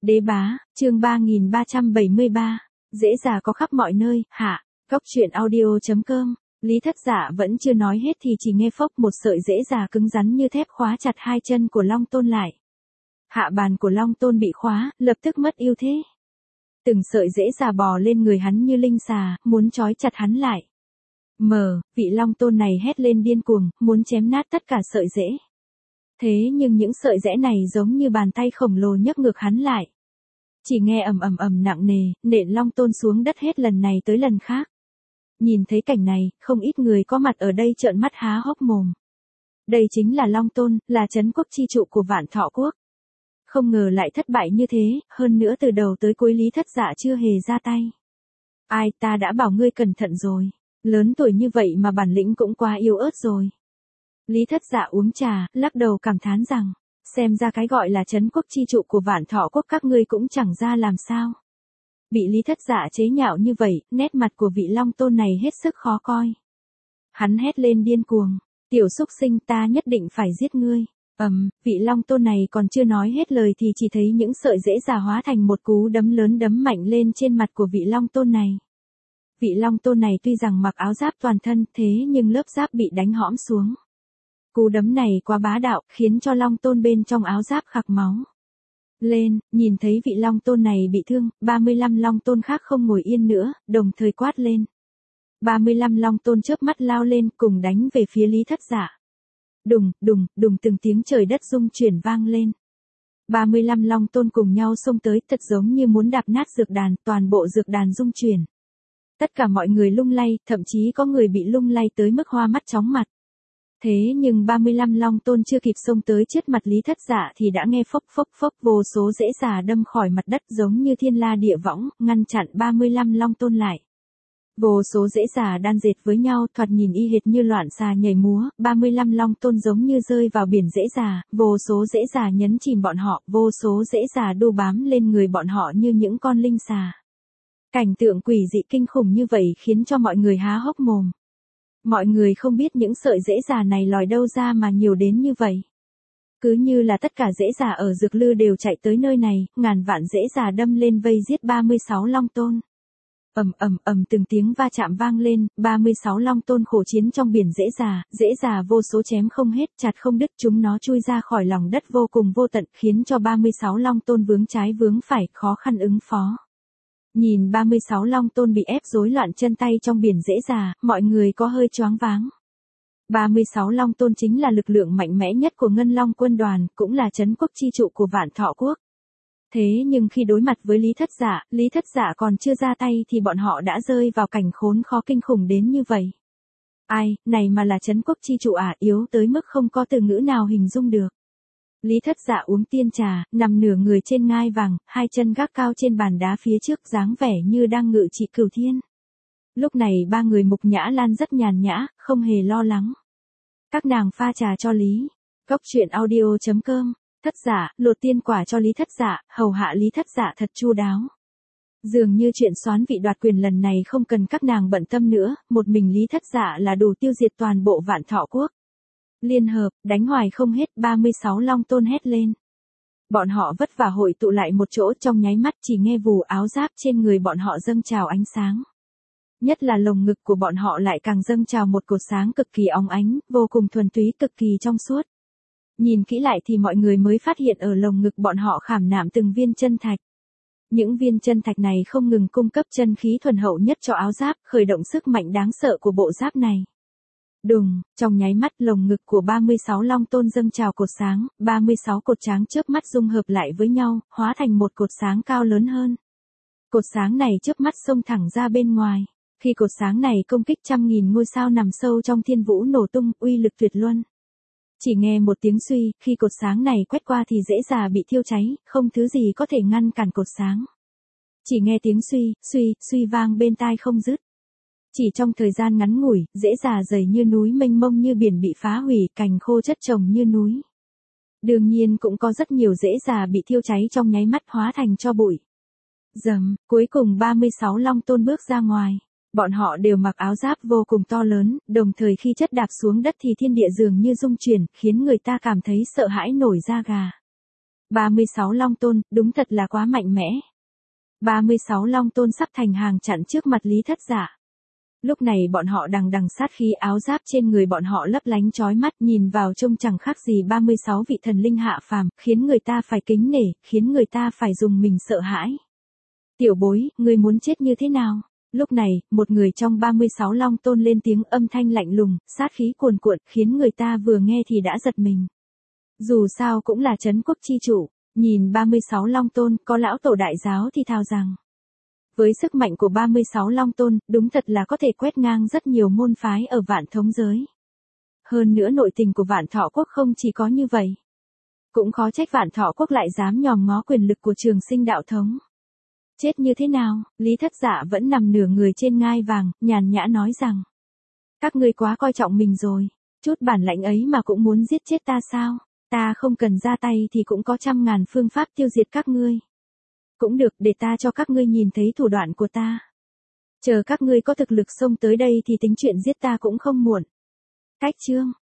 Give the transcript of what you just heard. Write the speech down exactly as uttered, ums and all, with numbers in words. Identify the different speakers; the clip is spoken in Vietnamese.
Speaker 1: Đế bá, chương ba nghìn ba trăm bảy mươi ba, dễ già có khắp mọi nơi, hạ, góc truyện audio.com, Lý Thất Dạ vẫn chưa nói hết thì chỉ nghe phốc một sợi dễ già cứng rắn như thép khóa chặt hai chân của Long Tôn lại. Hạ bàn của Long Tôn bị khóa, lập tức mất ưu thế. Từng sợi dễ già bò lên người hắn như linh xà, muốn trói chặt hắn lại. Mờ, vị Long Tôn này hét lên điên cuồng, muốn chém nát tất cả sợi rễ. Thế nhưng những sợi rễ này giống như bàn tay khổng lồ nhấc ngược hắn lại. Chỉ nghe ầm ầm ầm nặng nề, nện Long Tôn xuống đất hết lần này tới lần khác. Nhìn thấy cảnh này, không ít người có mặt ở đây trợn mắt há hốc mồm. Đây chính là Long Tôn, là trấn quốc chi trụ của Vạn Thọ Quốc. Không ngờ lại thất bại như thế, hơn nữa từ đầu tới cuối Lý Thất Dạ chưa hề ra tay. Ai, ta đã bảo ngươi cẩn thận rồi, lớn tuổi như vậy mà bản lĩnh cũng quá yếu ớt rồi. Lý Thất Dạ uống trà, lắc đầu cảm thán rằng, xem ra cái gọi là trấn quốc chi trụ của Vạn Thọ Quốc các ngươi cũng chẳng ra làm sao. Bị Lý Thất Dạ chế nhạo như vậy, nét mặt của vị Long Tôn này hết sức khó coi. Hắn hét lên điên cuồng, tiểu súc sinh, ta nhất định phải giết ngươi. Ầm, um, vị Long Tôn này còn chưa nói hết lời thì chỉ thấy những sợi rễ già hóa thành một cú đấm lớn đấm mạnh lên trên mặt của vị Long Tôn này. Vị Long Tôn này tuy rằng mặc áo giáp toàn thân thế nhưng lớp giáp bị đánh hõm xuống. Cú đấm này quá bá đạo, khiến cho Long Tôn bên trong áo giáp khạc máu. Lên, nhìn thấy vị Long Tôn này bị thương, ba mươi lăm Long Tôn khác không ngồi yên nữa, đồng thời quát lên. ba mươi lăm Long Tôn chớp mắt lao lên cùng đánh về phía Lý Thất Dạ. Đùng, đùng, đùng từng tiếng trời đất rung chuyển vang lên. ba mươi lăm Long Tôn cùng nhau xông tới thật giống như muốn đạp nát dược đàn, toàn bộ dược đàn rung chuyển. Tất cả mọi người lung lay, thậm chí có người bị lung lay tới mức hoa mắt chóng mặt. Thế nhưng ba mươi lăm Long Tôn chưa kịp xông tới trước mặt Lý Thất Dạ thì đã nghe phốc phốc phốc vô số rễ già đâm khỏi mặt đất giống như thiên la địa võng, ngăn chặn ba mươi lăm Long Tôn lại. Vô số rễ già đan dệt với nhau, thoạt nhìn y hệt như loạn xà nhảy múa, ba mươi lăm Long Tôn giống như rơi vào biển rễ già, vô số rễ già nhấn chìm bọn họ, vô số rễ già đu bám lên người bọn họ như những con linh xà. Cảnh tượng quỷ dị kinh khủng như vậy khiến cho mọi người há hốc mồm. Mọi người không biết những sợi rễ già này lòi đâu ra mà nhiều đến như vậy. Cứ như là tất cả rễ già ở Dược Lư đều chạy tới nơi này, ngàn vạn rễ già đâm lên vây giết ba mươi sáu Long Tôn. Ầm ầm ầm từng tiếng va chạm vang lên, ba mươi sáu Long Tôn khổ chiến trong biển rễ già, rễ già vô số chém không hết, chặt không đứt, chúng nó chui ra khỏi lòng đất vô cùng vô tận, khiến cho ba mươi sáu Long Tôn vướng trái vướng phải, khó khăn ứng phó. Nhìn ba mươi sáu Long Tôn bị ép rối loạn chân tay trong biển rễ già, mọi người có hơi choáng váng. ba mươi sáu Long Tôn chính là lực lượng mạnh mẽ nhất của Ngân Long quân đoàn, cũng là trấn quốc chi trụ của Vạn Thọ Quốc. Thế nhưng khi đối mặt với Lý Thất Dạ, Lý Thất Dạ còn chưa ra tay thì bọn họ đã rơi vào cảnh khốn khó kinh khủng đến như vậy. Ai, này mà là trấn quốc chi trụ à, yếu tới mức không có từ ngữ nào hình dung được. Lý Thất Dạ uống tiên trà, nằm nửa người trên ngai vàng, hai chân gác cao trên bàn đá phía trước dáng vẻ như đang ngự trị cửu thiên. Lúc này ba người Mục Nhã Lan rất nhàn nhã, không hề lo lắng. Các nàng pha trà cho Lý. Góc truyện audio.com, Thất Dạ, lột tiên quả cho Lý Thất Dạ, hầu hạ Lý Thất Dạ thật chu đáo. Dường như chuyện soán vị đoạt quyền lần này không cần các nàng bận tâm nữa, một mình Lý Thất Dạ là đủ tiêu diệt toàn bộ Vạn Thọ Quốc. Liên hợp, đánh hoài không hết, ba mươi sáu Long Tôn hét lên. Bọn họ vất vả hội tụ lại một chỗ, trong nháy mắt chỉ nghe vù áo giáp trên người bọn họ dâng trào ánh sáng. Nhất là lồng ngực của bọn họ lại càng dâng trào một cột sáng cực kỳ óng ánh, vô cùng thuần túy, cực kỳ trong suốt. Nhìn kỹ lại thì mọi người mới phát hiện ở lồng ngực bọn họ khảm nạm từng viên chân thạch. Những viên chân thạch này không ngừng cung cấp chân khí thuần hậu nhất cho áo giáp, khởi động sức mạnh đáng sợ của bộ giáp này. Đùng, trong nháy mắt lồng ngực của ba mươi sáu Long Tôn dâng trào cột sáng, ba mươi sáu cột tráng chớp mắt dung hợp lại với nhau, hóa thành một cột sáng cao lớn hơn. Cột sáng này chớp mắt xông thẳng ra bên ngoài. Khi cột sáng này công kích trăm nghìn ngôi sao nằm sâu trong thiên vũ nổ tung, uy lực tuyệt luân. Chỉ nghe một tiếng suy, khi cột sáng này quét qua thì dễ dà bị thiêu cháy, không thứ gì có thể ngăn cản cột sáng. Chỉ nghe tiếng suy, suy, suy vang bên tai không dứt. Chỉ trong thời gian ngắn ngủi, rễ già dày như núi mênh mông như biển bị phá hủy, cành khô chất chồng như núi. Đương nhiên cũng có rất nhiều rễ già bị thiêu cháy trong nháy mắt hóa thành tro bụi. Dầm, cuối cùng ba mươi sáu Long Tôn bước ra ngoài. Bọn họ đều mặc áo giáp vô cùng to lớn, đồng thời khi chất đạp xuống đất thì thiên địa dường như rung chuyển, khiến người ta cảm thấy sợ hãi nổi da gà. ba mươi sáu Long Tôn, đúng thật là quá mạnh mẽ. ba mươi sáu Long Tôn sắp thành hàng chặn trước mặt Lý Thất Giả. Lúc này bọn họ đằng đằng sát khí, áo giáp trên người bọn họ lấp lánh chói mắt, nhìn vào trông chẳng khác gì ba mươi sáu vị thần linh hạ phàm, khiến người ta phải kính nể, khiến người ta phải dùng mình sợ hãi. Tiểu bối, ngươi muốn chết như thế nào? Lúc này, một người trong ba mươi sáu Long Tôn lên tiếng, âm thanh lạnh lùng, sát khí cuồn cuộn, khiến người ta vừa nghe thì đã giật mình. Dù sao cũng là trấn quốc chi chủ, nhìn ba mươi sáu Long Tôn, có lão tổ đại giáo thì thào rằng. Với sức mạnh của ba mươi sáu Long Tôn, đúng thật là có thể quét ngang rất nhiều môn phái ở Vạn Thống giới. Hơn nữa nội tình của Vạn Thọ Quốc không chỉ có như vậy. Cũng khó trách Vạn Thọ Quốc lại dám nhòm ngó quyền lực của Trường Sinh đạo thống. Chết như thế nào? Lý Thất Giả vẫn nằm nửa người trên ngai vàng, nhàn nhã nói rằng. Các ngươi quá coi trọng mình rồi, chút bản lãnh ấy mà cũng muốn giết chết ta sao? Ta không cần ra tay thì cũng có trăm ngàn phương pháp tiêu diệt các ngươi. Cũng được, để ta cho các ngươi nhìn thấy thủ đoạn của ta. Chờ các ngươi có thực lực xông tới đây thì tính chuyện giết ta cũng không muộn. Cách chương